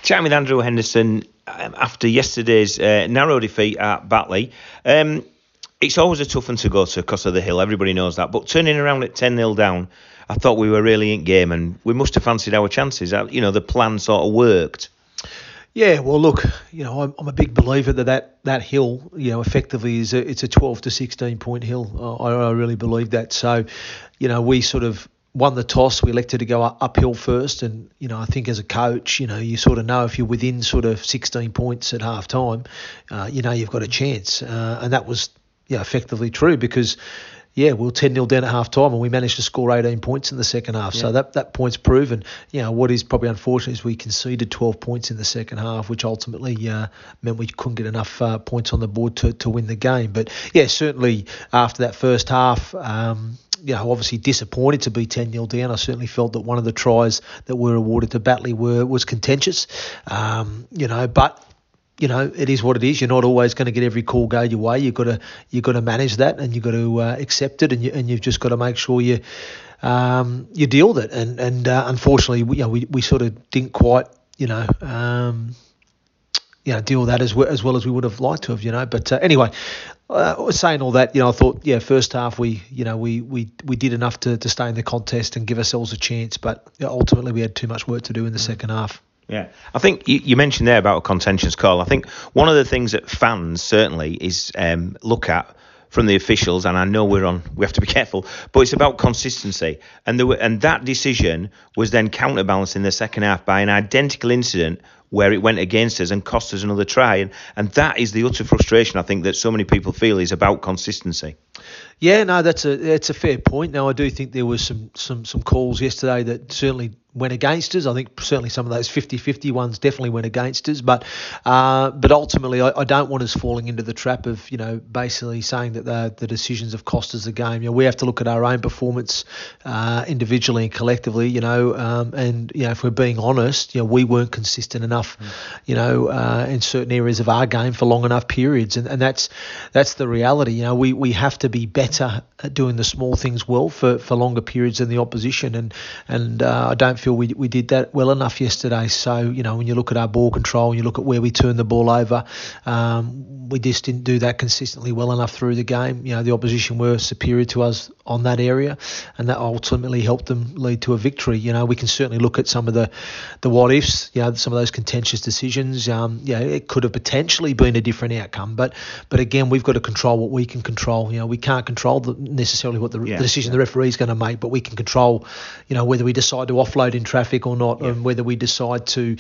Chatting with Andrew Henderson after yesterday's narrow defeat at Batley. It's always a tough one to go to Costa of the Hill, everybody knows that. But turning around at 10-0 down, I thought we were really in game and we must have fancied our chances. The plan sort of worked. Yeah, well, look, I'm a big believer that hill, effectively it's a 12 to 16 point hill. I really believe that. So, we sort of won the toss. We elected to go uphill first, and I think as a coach, you sort of know if you're within sort of 16 points at half time, you've got a chance, and that was effectively true because. Yeah, we were 10-0 down at half-time and we managed to score 18 points in the second half. Yeah. So that point's proven. What is probably unfortunate is we conceded 12 points in the second half, which ultimately meant we couldn't get enough points on the board to win the game. But, yeah, certainly after that first half, obviously disappointed to be 10-0 down. I certainly felt that one of the tries that were awarded to Batley was contentious, but... it is what it is. You're not always going to get every call go your way. You've got to manage that, and you've got to accept it, and you've just got to make sure you deal with it. And unfortunately, we sort of didn't quite deal with that as well as we would have liked to have. But anyway. Saying all that, I thought, first half we did enough to stay in the contest and give ourselves a chance, but ultimately we had too much work to do in the second half. Yeah, I think you mentioned there about a contentious call. I think one of the things that fans certainly is look at from the officials, and I know we have to be careful, but it's about consistency. And that decision was then counterbalanced in the second half by an identical incident where it went against us and cost us another try. And that is the utter frustration, I think, that so many people feel is about consistency. Yeah, no, that's a fair point. Now, I do think there was some calls yesterday that certainly went against us. I think certainly some of those 50-50 ones definitely went against us. But ultimately, I don't want us falling into the trap of, basically saying that the decisions have cost us the game. We have to look at our own performance individually and collectively, and, if we're being honest, we weren't consistent enough, in certain areas of our game for long enough periods. And that's the reality. We have to be better at doing the small things well for longer periods than the opposition. And I don't feel we did that well enough yesterday. So, when you look at our ball control and you look at where we turn the ball over, we just didn't do that consistently well enough through the game. The opposition were superior to us on that area, and that ultimately helped them lead to a victory. We can certainly look at some of the what ifs, some of those contentious decisions. It could have potentially been a different outcome, but again, we've got to control what we can control. We can't control necessarily what the decision the referee is going to make, but we can control, whether we decide to offload in traffic or not, and whether we decide to,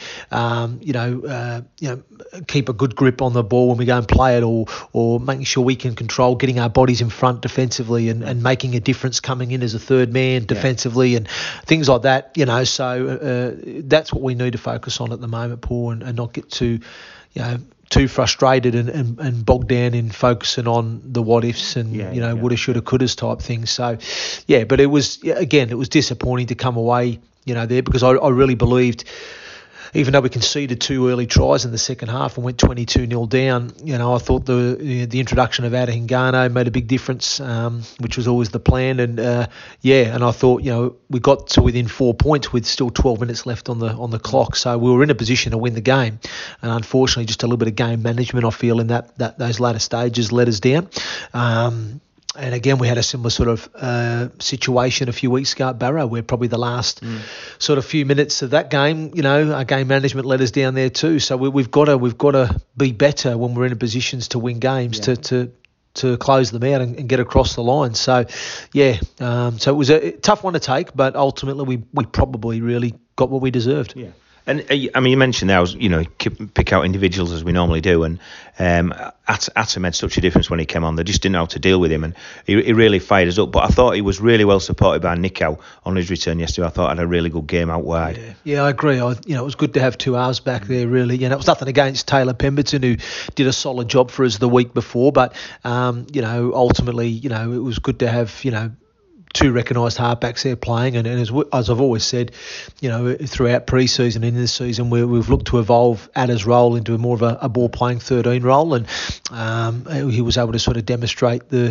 keep a good grip on the ball when we go and play it, or making sure we can control getting our bodies in front defensively and making a difference coming in as a third man defensively and things like that. So that's what we need to focus on at the moment, Paul, and not get too frustrated and bogged down in focusing on the what ifs and woulda, shoulda, couldas type things. So but it was disappointing to come away there, because I really believed, even though we conceded 2 early tries in the second half and went 22-0 down, I thought the introduction of Adahingano made a big difference, which was always the plan. And and I thought we got to within 4 points with still 12 minutes left on the clock, so we were in a position to win the game. And unfortunately, just a little bit of game management, I feel, in those latter stages let us down. And again, we had a similar sort of situation a few weeks ago at Barrow, where probably the last sort of few minutes of that game, our game management let us down there too. So we've got to be better when we're in positions to win games, to close them out and get across the line. So so it was a tough one to take, but ultimately we probably really got what we deserved. Yeah. And I mean, you mentioned there, pick out individuals as we normally do, and Atta made such a difference when he came on. They just didn't know how to deal with him, and he really fired us up. But I thought he was really well supported by Nico on his return yesterday. I thought he had a really good game out wide. Yeah, I agree. It was good to have 2 halves back there, really. It was nothing against Taylor Pemberton, who did a solid job for us the week before, but ultimately, it was good to have 2 recognised halfbacks there playing, and as I've always said, throughout pre-season and in this season, we've looked to evolve Atta's role into more of a ball-playing 13 role, and he was able to sort of demonstrate the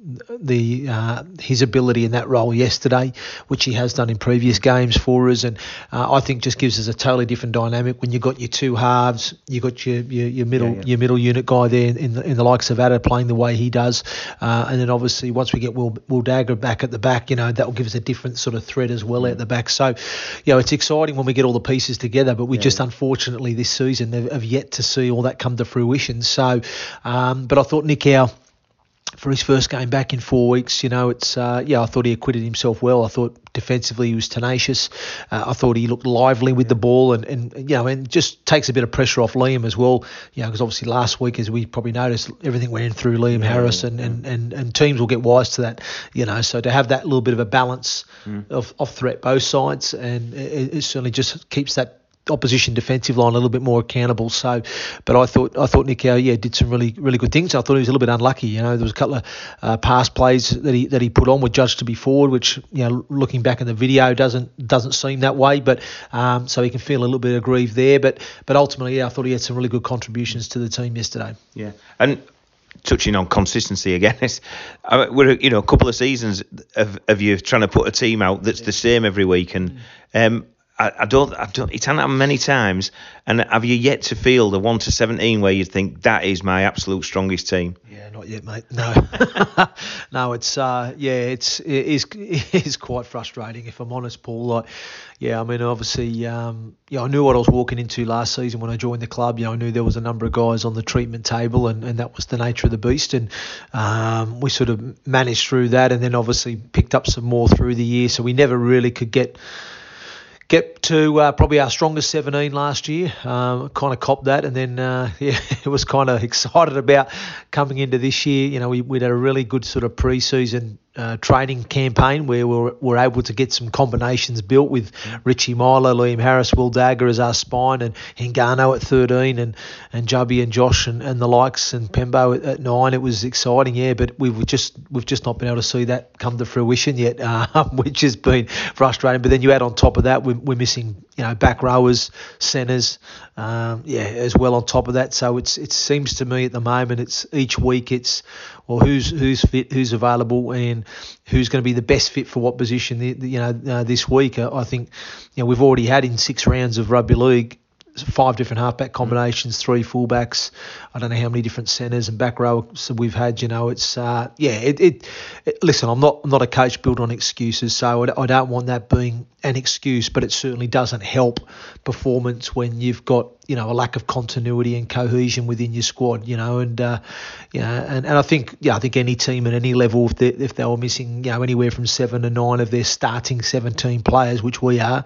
his ability in that role yesterday, which he has done in previous games for us, and I think just gives us a totally different dynamic when you've got your two halves, you've got your middle unit guy there in the likes of Adder playing the way he does, and then obviously once we get Will Dagger back at the back, that will give us a different sort of threat as well at the back. So, it's exciting when we get all the pieces together, but we just unfortunately this season have yet to see all that come to fruition. So, but I thought Nick Howe, for his first game back in 4 weeks, I thought he acquitted himself well. I thought defensively he was tenacious. I thought he looked lively with the ball, and just takes a bit of pressure off Liam as well. Because obviously last week, as we probably noticed, everything went in through Liam Harris, and teams will get wise to that. So to have that little bit of a balance of threat both sides, and it certainly just keeps that opposition defensive line a little bit more accountable. So, but I thought Nick Howe, did some really good things. I thought he was a little bit unlucky. There was a couple of pass plays that he put on were judged to be forward, which looking back in the video doesn't seem that way. But so he can feel a little bit aggrieved there. But ultimately, I thought he had some really good contributions to the team yesterday. Yeah, and touching on consistency again, we're a couple of seasons of you trying to put a team out that's the same every week, and I don't. It's happened many times, and have you yet to feel the 1 to 17 where you think that is my absolute strongest team? Yeah, not yet, mate. No, no. It is quite frustrating if I'm honest, Paul. Obviously, I knew what I was walking into last season when I joined the club. I knew there was a number of guys on the treatment table, and that was the nature of the beast. And we sort of managed through that, and then obviously picked up some more through the year. So we never really could get to probably our strongest 17 last year. Kind of copped that, and then it was kind of excited about coming into this year. We had a really good sort of pre-season training campaign where we're able to get some combinations built with Richie Myler, Liam Harris, Will Dagger as our spine, and Hingano at 13, and Jubby and Josh and the likes, and Pembo at 9. It was exciting, but we've just not been able to see that come to fruition yet, which has been frustrating. But then you add on top of that, we're missing back rowers, centres, as well on top of that. So it seems to me at the moment, it's each week it's who's fit, who's available, and who's going to be the best fit for what position. This week I think we've already had in 6 rounds of rugby league 5 different halfback combinations, 3 fullbacks. I don't know how many different centres and back rows we've had. It's listen, I'm not a coach built on excuses, so I don't want that being an excuse, but it certainly doesn't help performance when you've got a lack of continuity and cohesion within your squad. And I think any team at any level, if they were missing anywhere from 7 to 9 of their starting 17 players, which we are,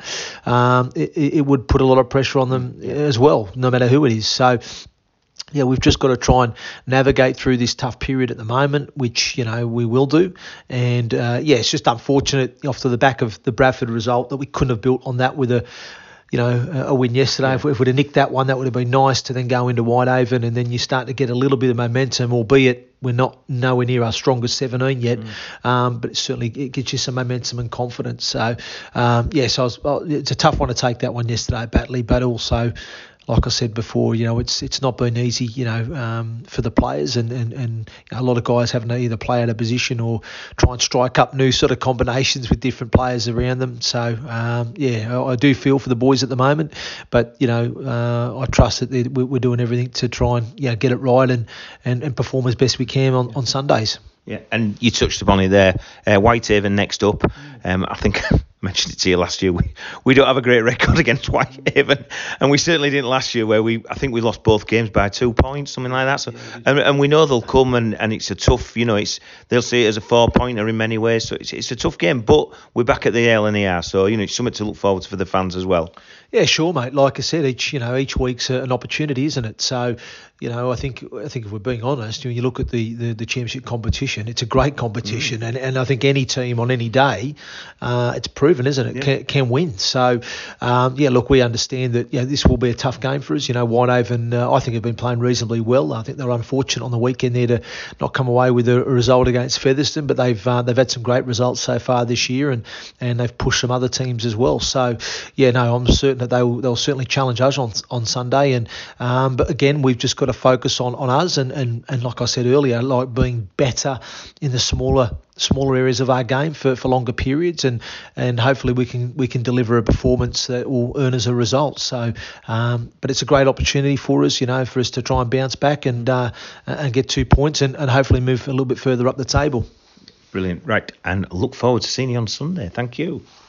it would put a lot of pressure on them as well, no matter who it is. So we've just got to try and navigate through this tough period at the moment, which, we will do. And, it's just unfortunate off to the back of the Bradford result that we couldn't have built on that with a win yesterday. If we'd have nicked that one, that would have been nice to then go into Whitehaven, and then you start to get a little bit of momentum, albeit we're not nowhere near our strongest 17 yet, but it certainly gets you some momentum and confidence. So, it's a tough one to take, that one yesterday at Batley, but also, like I said before, it's not been easy, for the players, and a lot of guys having to either play out of position or try and strike up new sort of combinations with different players around them. So, I do feel for the boys at the moment, but, I trust that we're doing everything to try and, get it right and perform as best we can on Sundays. Yeah, and you touched upon it there. Whitehaven next up. I think I mentioned it to you last year. We don't have a great record against Whitehaven, and we certainly didn't last year, where I think we lost both games by 2 points, something like that. So, and we know they'll come, and it's a tough. They'll see it as a 4-pointer in many ways. So it's a tough game, but we're back at the Ale and the R. So it's something to look forward to for the fans as well. Yeah, sure, mate. Like I said, each week's an opportunity, isn't it? So, I think if we're being honest, you look at the championship competition, it's a great competition, and I think any team on any day, it's proven proven, isn't it? Can win. So, look, we understand that this will be a tough game for us. Whitehaven, I think, have been playing reasonably well. I think they were unfortunate on the weekend there to not come away with a result against Featherston, but they've had some great results so far this year, and they've pushed some other teams as well. So, I'm certain that they'll certainly challenge us on Sunday. And but again, we've just got to focus on us, and like I said earlier, like being better in the smaller areas of our game for longer periods, and hopefully we can deliver a performance that will earn us a result. So, but it's a great opportunity for us, for us to try and bounce back and get 2 points and hopefully move a little bit further up the table. Brilliant. Right, and look forward to seeing you on Sunday. Thank you.